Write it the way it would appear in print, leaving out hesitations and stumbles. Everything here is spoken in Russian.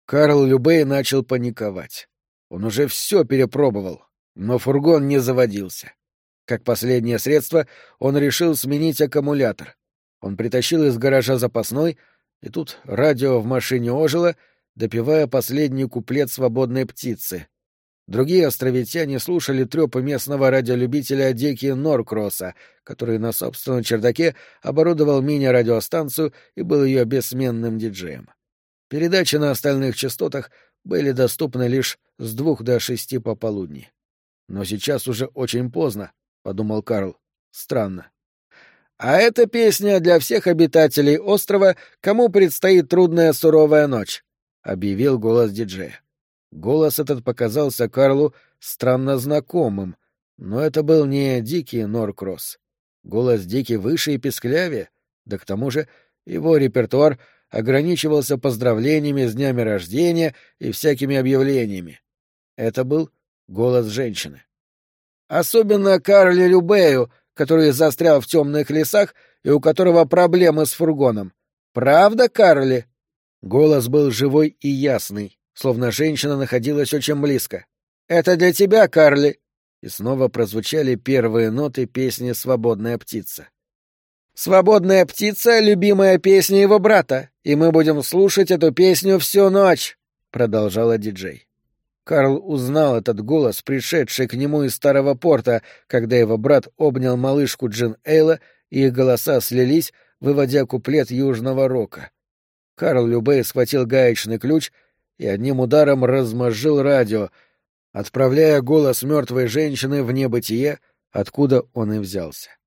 Карл Любей начал паниковать. Он уже все перепробовал, но фургон не заводился. Как последнее средство он решил сменить аккумулятор. Он притащил из гаража запасной, и тут радио в машине ожило, допевая последний куплет «Свободной птицы». Другие островитяне слушали трёпы местного радиолюбителя Дики Норкросса, который на собственном чердаке оборудовал мини-радиостанцию и был ее бессменным диджеем. Передачи на остальных частотах были доступны лишь с 2 до 6 пополудни. «Но сейчас уже очень поздно», — подумал Карл. «Странно». «А это песня для всех обитателей острова, кому предстоит трудная суровая ночь», — объявил голос диджея. Голос этот показался Карлу странно знакомым, но это был не Дикий Норкросс. Голос Дики выше и песклявее, да к тому же его репертуар ограничивался поздравлениями с днями рождения и всякими объявлениями. Это был голос женщины. «Особенно Карле Любею, который застрял в темных лесах и у которого проблемы с фургоном. Правда, Карли?» Голос был живой и ясный, словно женщина находилась очень близко. «Это для тебя, Карли!» И снова прозвучали первые ноты песни «Свободная птица». «Свободная птица — любимая песня его брата, и мы будем слушать эту песню всю ночь!» — продолжала диджей. Карл узнал этот голос, пришедший к нему из Старого Порта, когда его брат обнял малышку Джин Эйла, и их голоса слились, выводя куплет южного рока. Карл Любей схватил гаечный ключ и одним ударом размозжил радио, отправляя голос мертвой женщины в небытие, откуда он и взялся.